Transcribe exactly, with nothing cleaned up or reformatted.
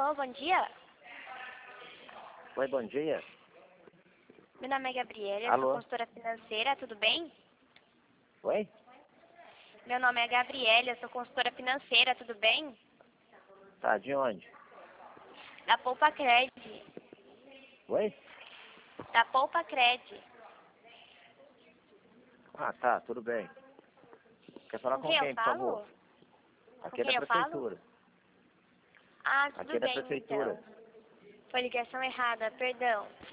Alô, bom dia? Oi, bom dia. Meu nome é Gabriela, eu Alô? sou consultora financeira, tudo bem? Oi? Meu nome é Gabriela, eu sou consultora financeira, tudo bem? Tá, de onde? Da Poupa Cred. Oi? Da Poupa Cred. Ah, tá, tudo bem. Quer falar Com com quem eu quem, por falo? favor? Com Aqui é quem da eu falo? prefeitura. Ah, tudo Aqui é da bem, prefeitura. então. Foi ligação errada, perdão.